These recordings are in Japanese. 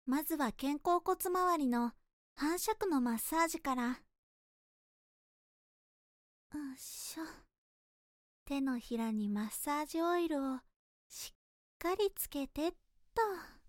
まずは肩甲骨周りの反射区のマッサージから。よいしょ。手のひらにマッサージオイルをしっかりつけてっと。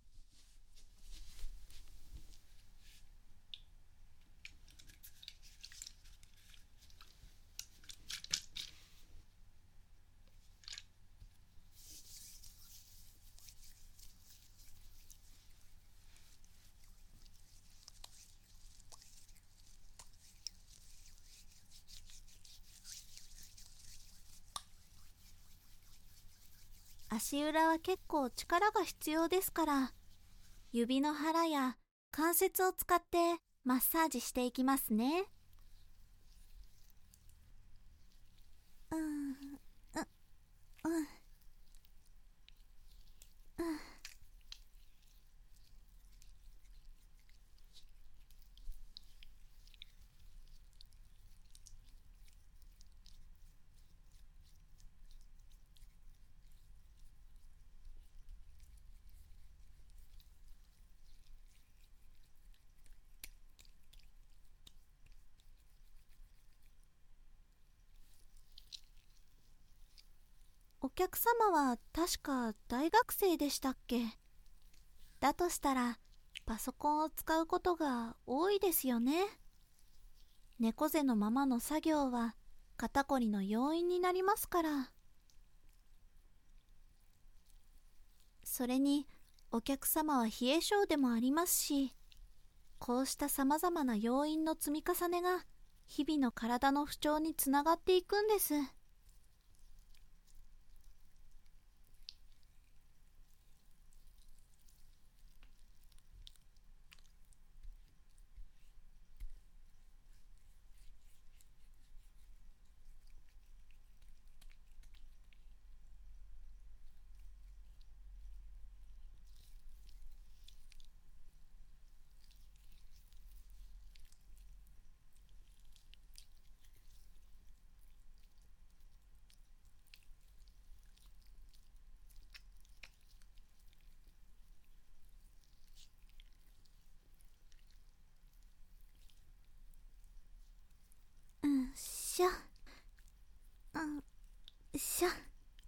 足裏は結構力が必要ですから、指の腹や関節を使ってマッサージしていきますね。うん、うん、うん、うん。お客様は確か大学生でしたっけ？だとしたらパソコンを使うことが多いですよね。猫背のままの作業は肩こりの要因になりますから。それにお客様は冷え性でもありますし、こうしたさまざまな要因の積み重ねが日々の体の不調につながっていくんです。うんしょ、うんしょ。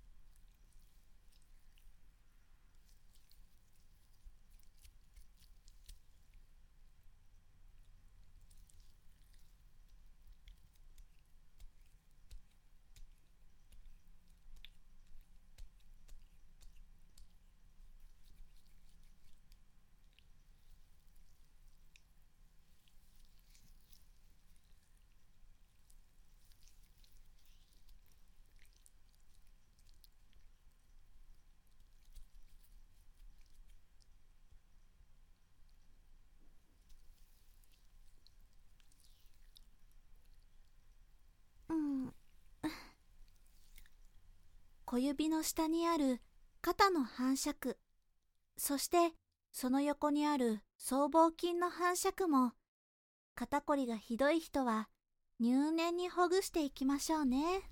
うん。小指の下にある肩の反射区、そしてその横にある僧帽筋の反射区も、肩こりがひどい人は入念にほぐしていきましょうね。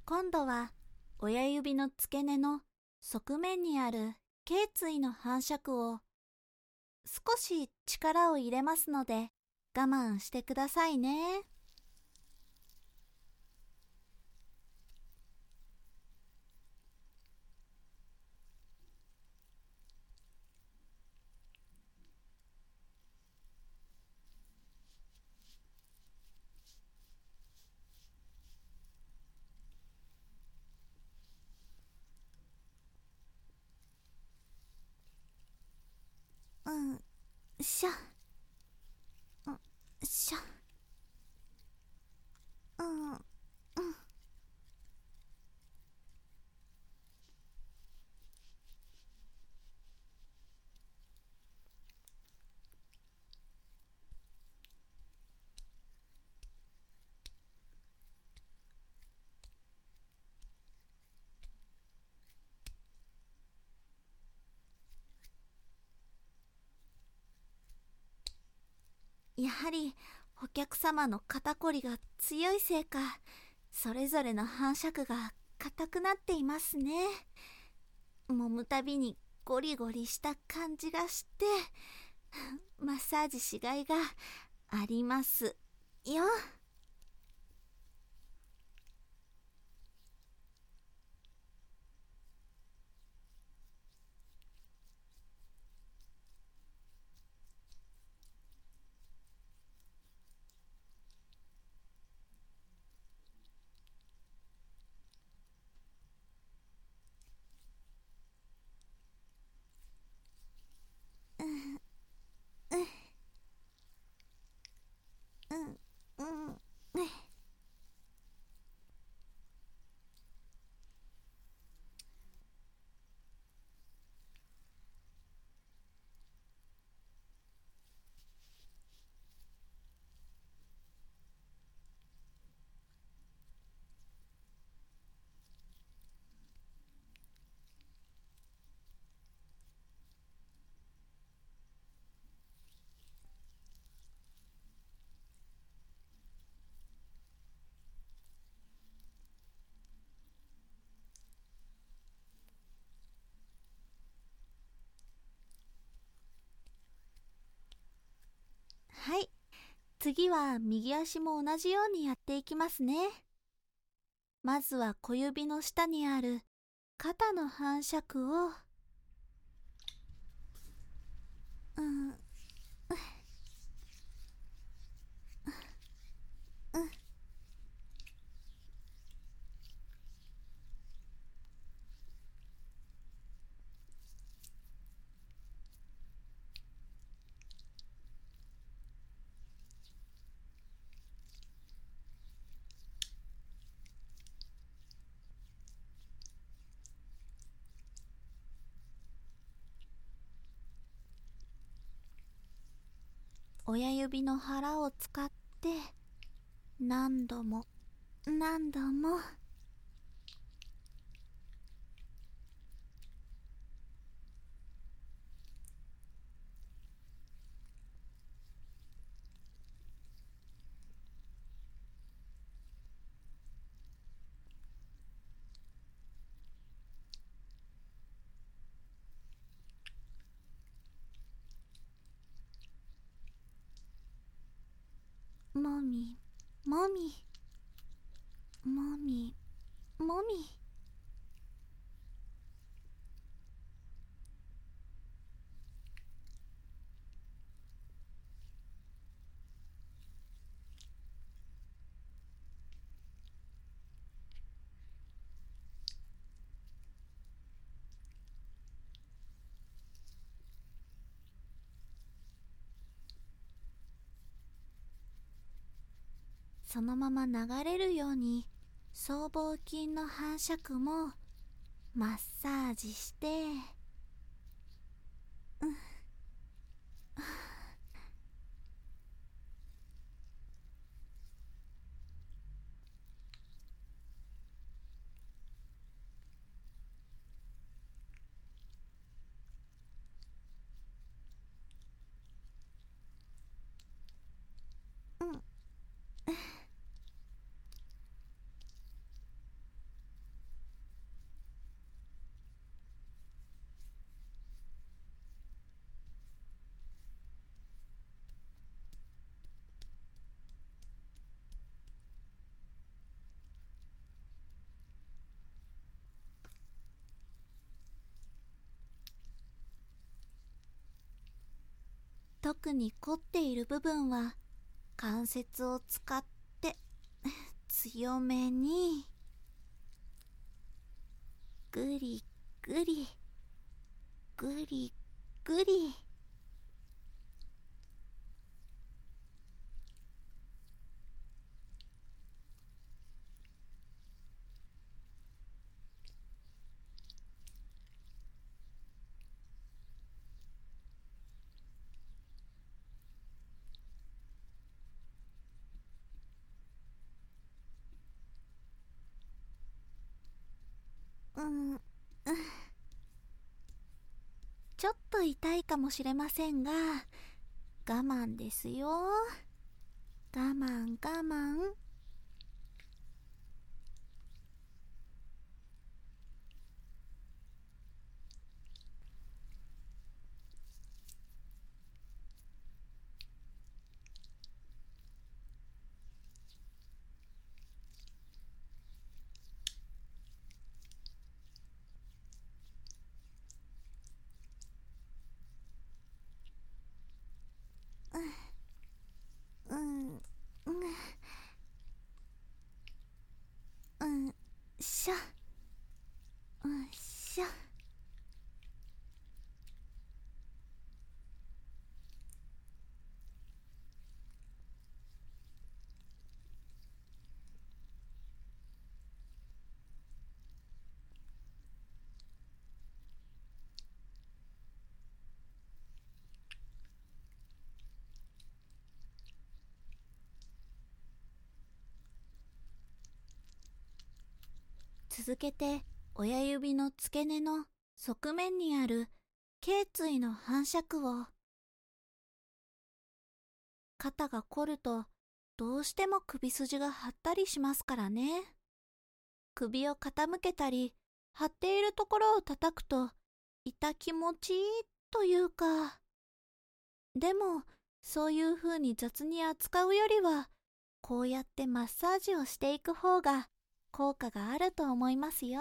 今度は親指の付け根の側面にある頸椎の反射区を少し力を入れますので我慢してくださいね。しゃ、しゃ、やはりお客様の肩こりが強いせいか、それぞれの反射区が硬くなっていますね。揉むたびにゴリゴリした感じがしてマッサージしがいがありますよ。はい、次は右足も同じようにやっていきますね。まずは小指の下にある肩の反射区を親指の腹を使って何度も何度ももみもみもみもみ。そのまま流れるように僧帽筋の反射区もマッサージして、 特に凝っている部分は関節を使って強めにぐりぐりぐりぐり。ちょっと痛いかもしれませんが、我慢ですよ。我慢我慢。しゃしゃ。続けて親指の付け根の側面にある頸椎の反射区を。肩が凝るとどうしても首筋が張ったりしますからね。首を傾けたり張っているところを叩くと痛気持ちいいというか。でもそういう風に雑に扱うよりはこうやってマッサージをしていく方が効果があると思いますよ。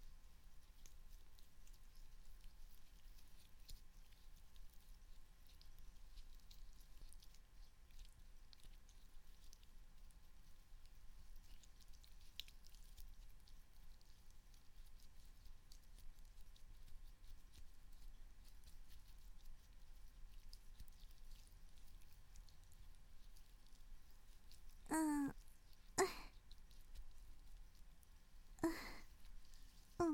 うん、うん。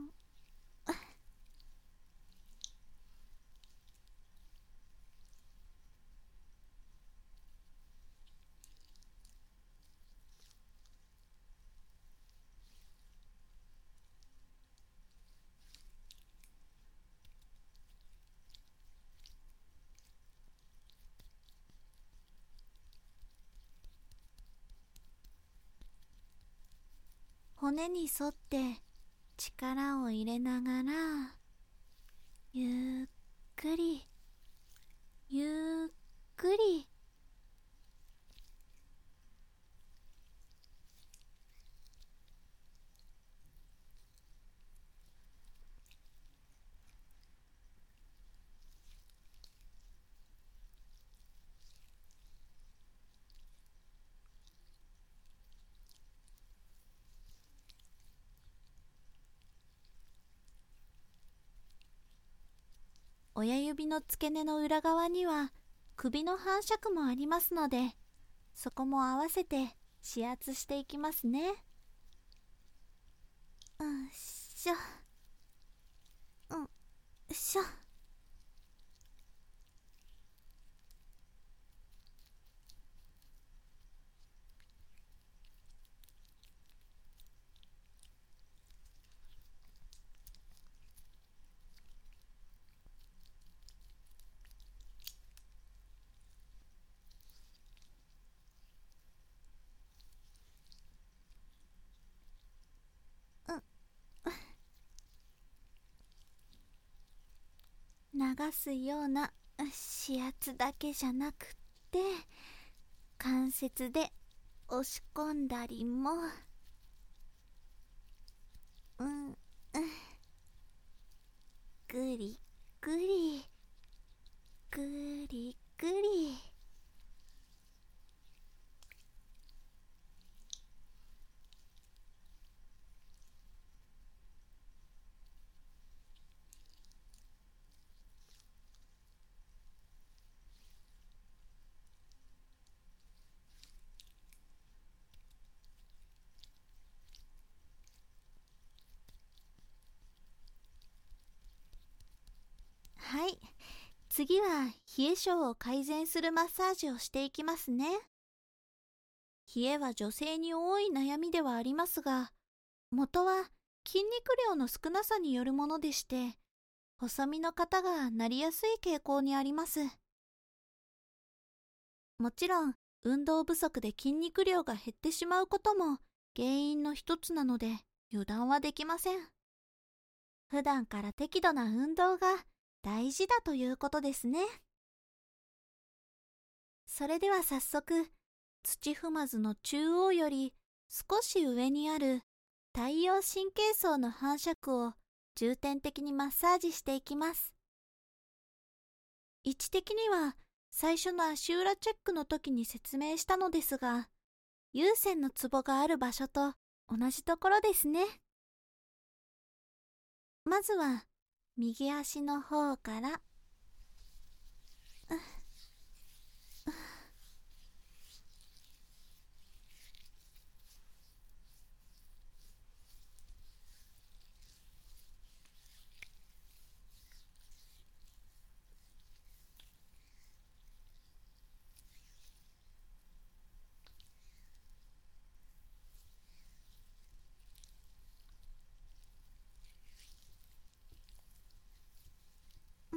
骨に沿って力を入れながら、ゆっくりゆっくり。親指の付け根の裏側には首の反射区もありますので、そこも合わせて指圧していきますね。しょしょ。流すような指圧だけじゃなくって、関節で押し込んだりも。ぐりぐりぐりぐり。 次は冷え性を改善するマッサージをしていきますね。冷えは女性に多い悩みではありますが、元は筋肉量の少なさによるものでして、細身の方がなりやすい傾向にあります。もちろん、運動不足で筋肉量が減ってしまうことも原因の一つなので油断はできません。普段から適度な運動が大事だということですね。それでは早速、土踏まずの中央より少し上にある太陽神経層の反射区を重点的にマッサージしていきます。位置的には最初の足裏チェックの時に説明したのですが、有線のツボがある場所と同じところですね。まずは右足の方から、うん、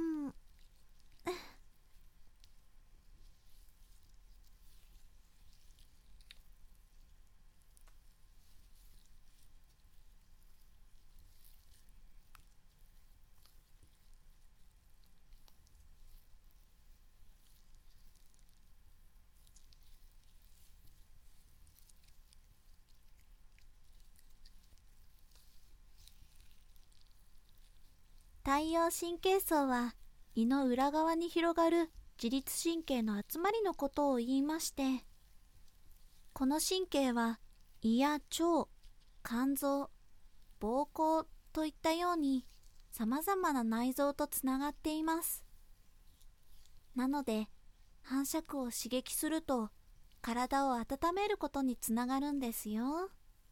太陽神経層は胃の裏側に広がる自律神経の集まりのことを言いまして、この神経は胃や腸、肝臓、膀胱といったように様々な内臓とつながっています。なので反射区を刺激すると体を温めることにつながるんですよ。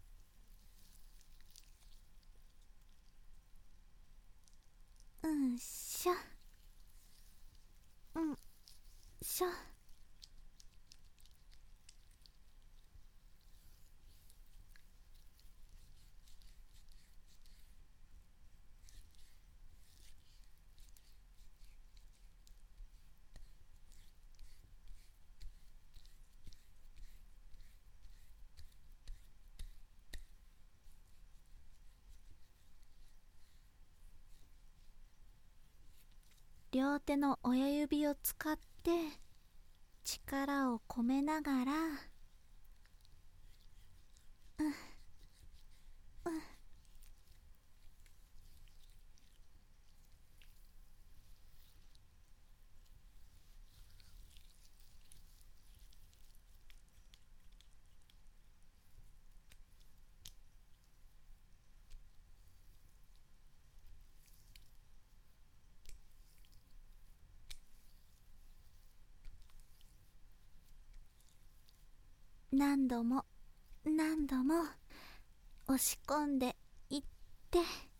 うんしょ、うんしょ。両手の親指を使って力を込めながら、何度も何度も押し込んでいって、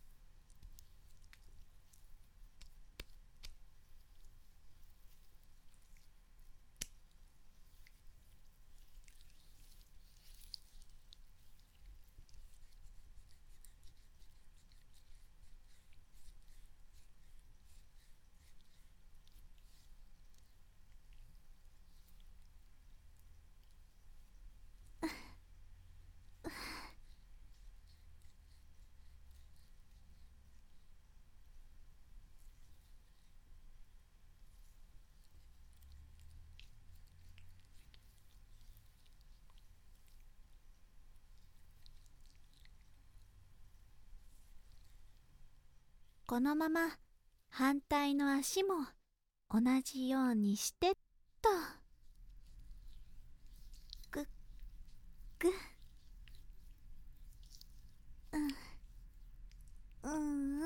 このまま反対の足も同じようにしてっと。ぐっぐっ、うんうん。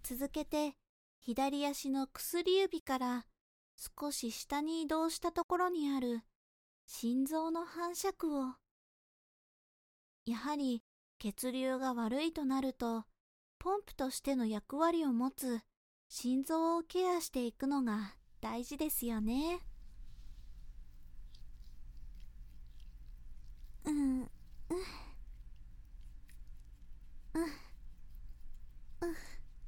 続けて左足の薬指から少し下に移動したところにある心臓の反射区を、やはり血流が悪いとなるとポンプとしての役割を持つ心臓をケアしていくのが大事ですよね。うん、うん、うん、うん。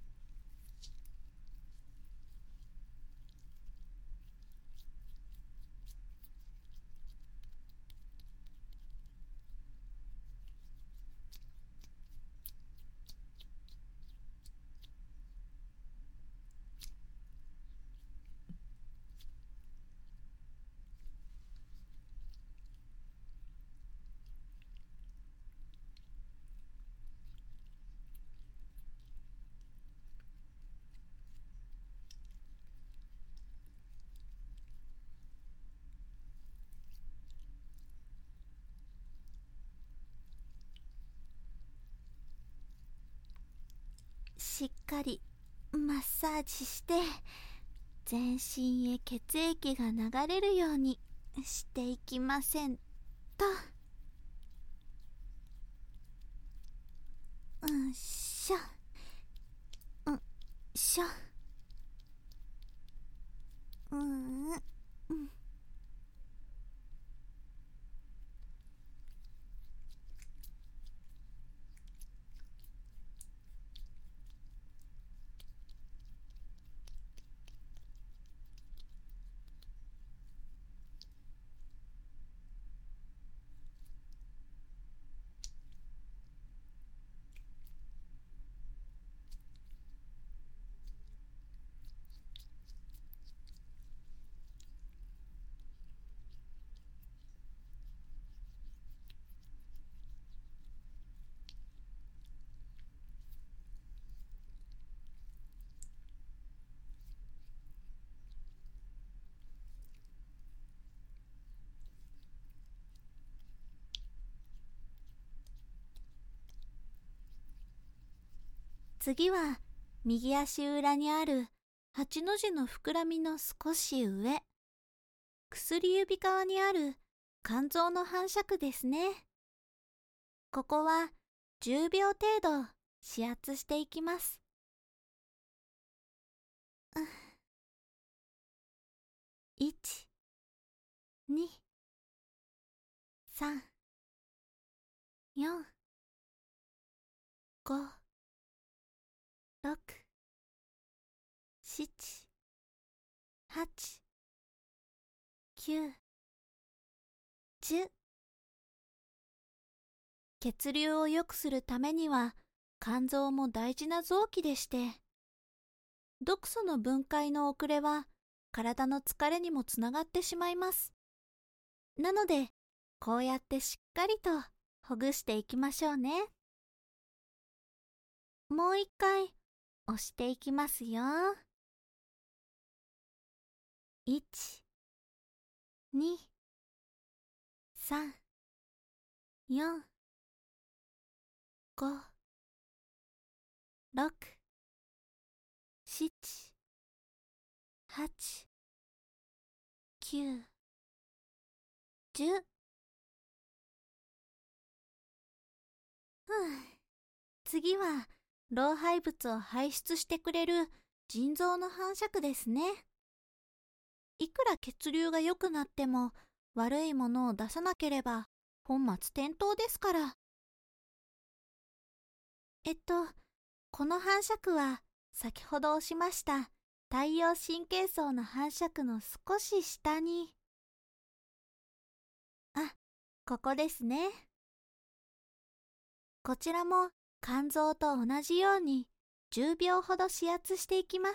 しっかりマッサージして全身へ血液が流れるようにしていきませんと。うんしょ、うんしょ、うんうん。次は右足裏にある8の字の膨らみの少し上、薬指側にある肝臓の反射区ですね。ここは10秒程度指圧していきます。1、2、3、4、5、6、7、8、9、10。血流を良くするためには肝臓も大事な臓器でして、毒素の分解の遅れは体の疲れにもつながってしまいます。なのでこうやってしっかりとほぐしていきましょうね。もう一回押していきますよ。1、2、3、4、5、6、7、8、9、10。次は老廃物を排出してくれる腎臓の反射区ですね。いくら血流が良くなっても悪いものを出さなければ本末転倒ですから。この反射区は先ほど押しました太陽神経層の反射区の少し下に、ここですね。こちらも肝臓と同じように10秒ほど指圧していきます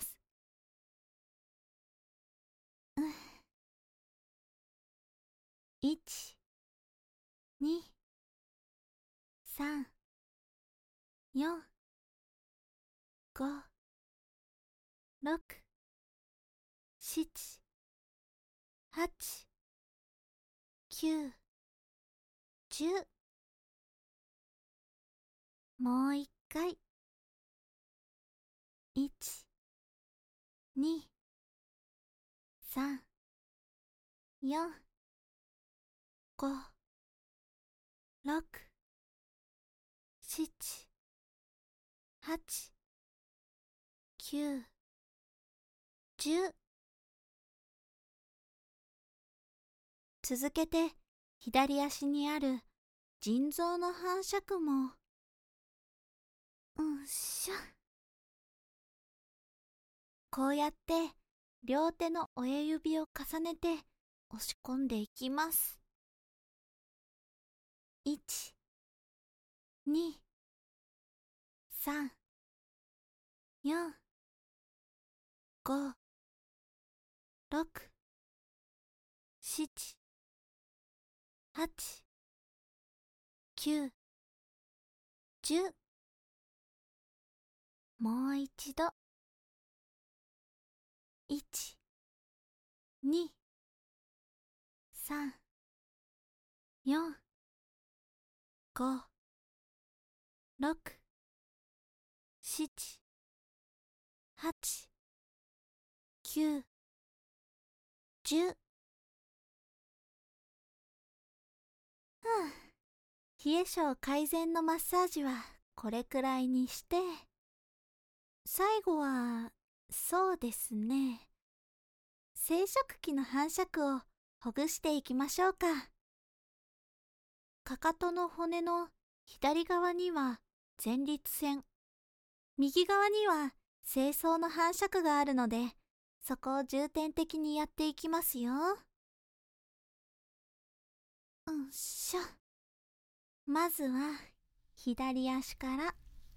。1、2、3、4、5、6、7、8、9、10。もう一回。 1、2、3、4、5、6、7、8、9、10。続けて左足にある腎臓の反射区も、しょ。こうやって両手の親指を重ねて押し込んでいきます。1、2、3、4、5、6、7、8、9、10。もう一度。1、2、3、4、5、6、7、8、9、10。冷え性改善のマッサージはこれくらいにして、最後は、そうですね。生殖器の反射区をほぐしていきましょうか。かかとの骨の左側には前立腺、右側には精巣の反射区があるので、そこを重点的にやっていきますよ。まずは左足から。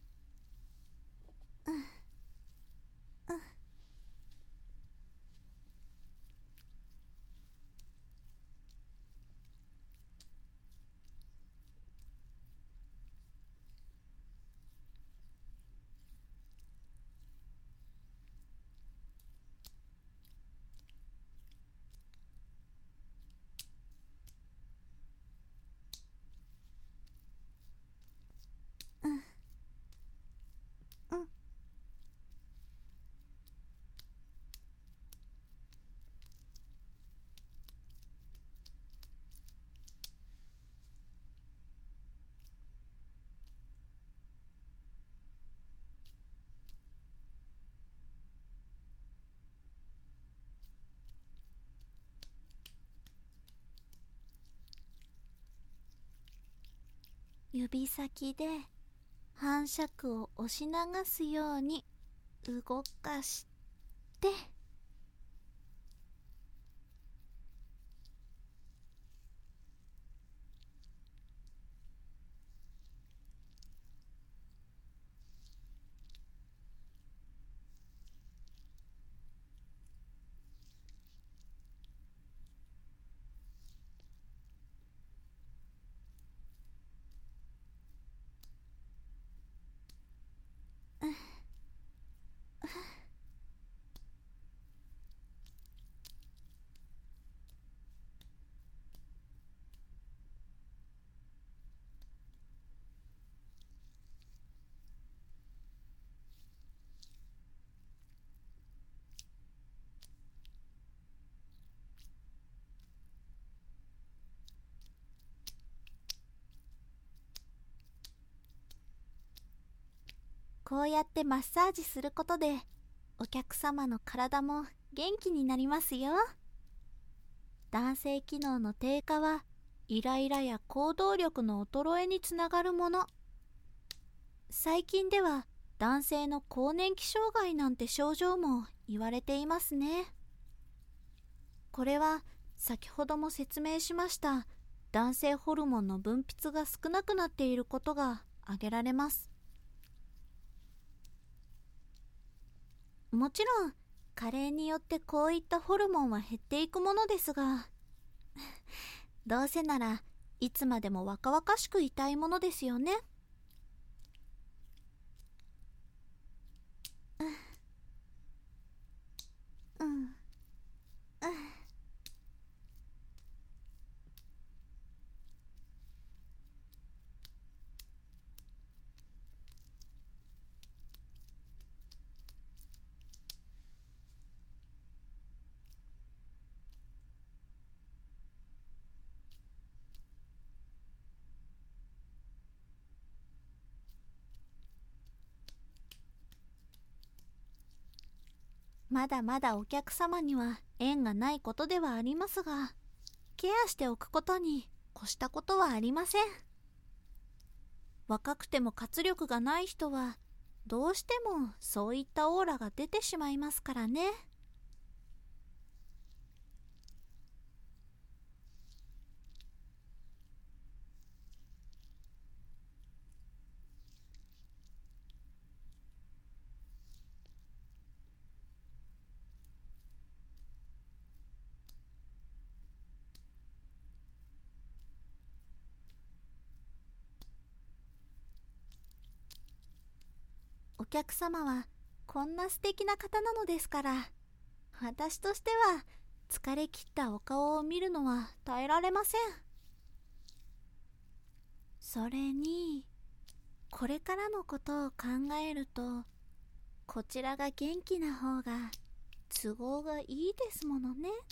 指先で反射区を押し流すように動かして、こうやってマッサージすることで、お客様の体も元気になりますよ。男性機能の低下は、イライラや行動力の衰えにつながるもの。最近では、男性の更年期障害なんて症状も言われていますね。これは、先ほども説明しました、男性ホルモンの分泌が少なくなっていることが挙げられます。もちろん加齢によってこういったホルモンは減っていくものですが、どうせならいつまでも若々しくいたいものですよね。 まだまだお客様には縁がないことではありますが、ケアしておくことに越したことはありません。若くても活力がない人はどうしてもそういったオーラが出てしまいますからね。お客様はこんな素敵な方なのですから、私としては疲れ切ったお顔を見るのは耐えられません。それに、これからのことを考えると、こちらが元気な方が都合がいいですものね。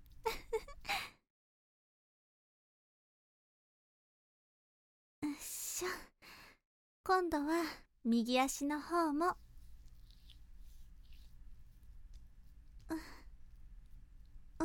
うっしょ。今度は右足の方も。うん。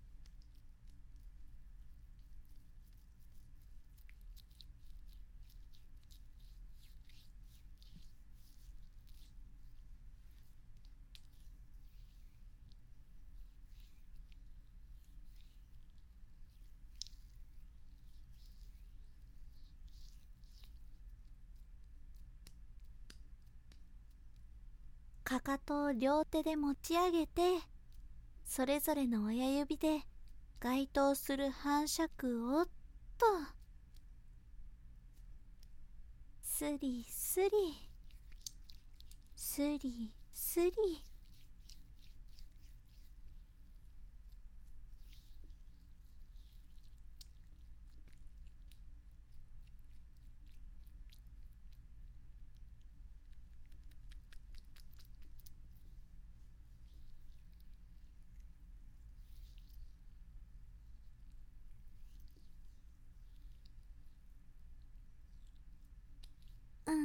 かかとを両手で持ち上げて、それぞれの親指で該当する反射区をっとスリスリスリスリ。うん。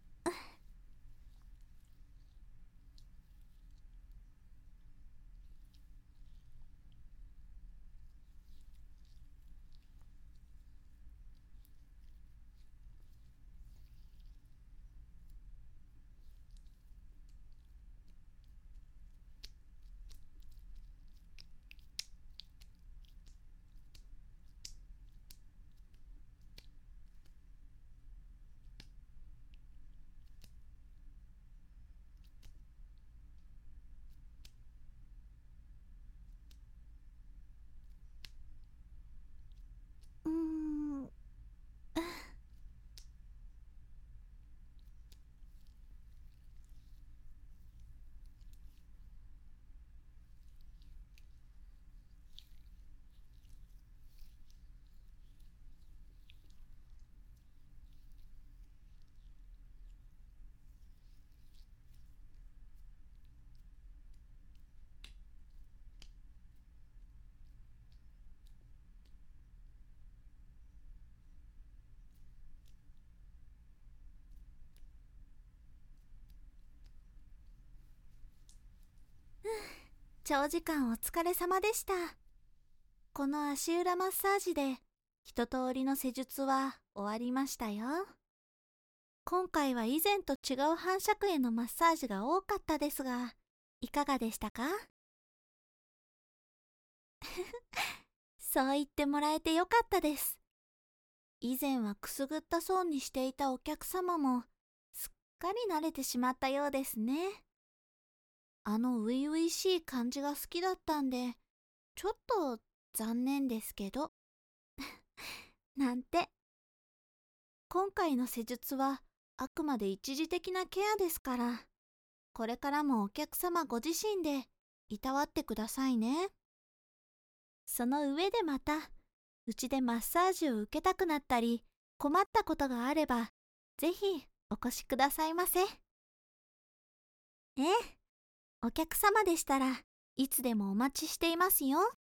うーん。長時間お疲れ様でした。この足裏マッサージで一通りの施術は終わりましたよ。今回は以前と違う反射区へのマッサージが多かったですが、いかがでしたか？そう言ってもらえてよかったです。以前はくすぐったそうにしていたお客様もすっかり慣れてしまったようですね。あの初々しい感じが好きだったんで、ちょっと残念ですけど。なんて。今回の施術はあくまで一時的なケアですから、これからもお客様ご自身でいたわってくださいね。その上でまた、うちでマッサージを受けたくなったり、困ったことがあれば、ぜひお越しくださいませ。ええ、お客様でしたらいつでもお待ちしていますよ。